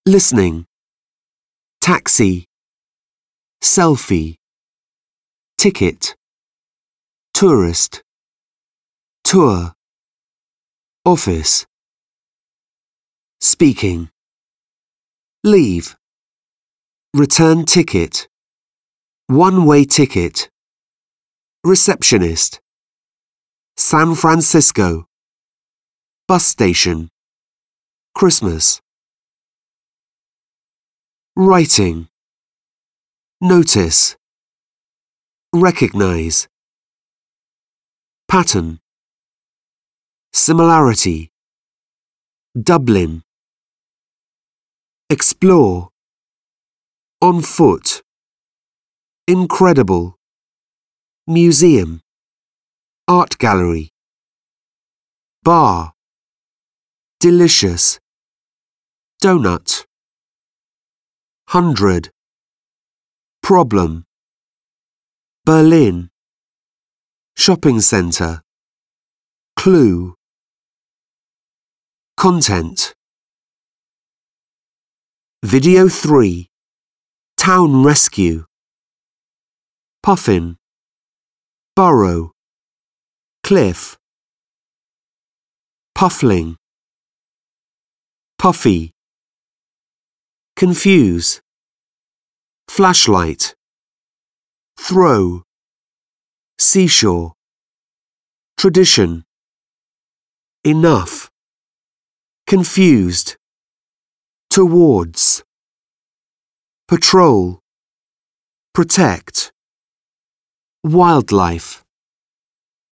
listening, taxi, selfie, ticket, tourist, tour, office, speaking, leave, return ticket, one-way ticket, receptionist, San Francisco, bus station, Christmas. Writing, notice, recognize, pattern, similarity, Dublin, explore, on foot, incredible, museum, art gallery, bar, delicious, donut, 100, problem, Berlin, shopping centre, clue, content. Video 3, town rescue, puffin, burrow, cliff, puffling, puffy, confuse, flashlight, throw, seashore, tradition, enough, confused, towards, patrol, protect, wildlife.